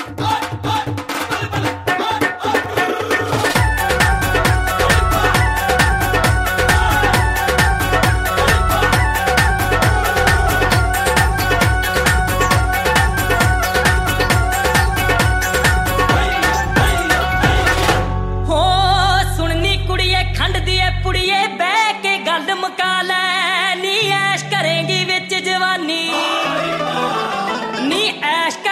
खंड दिए पुड़िए बह के गल मुका लै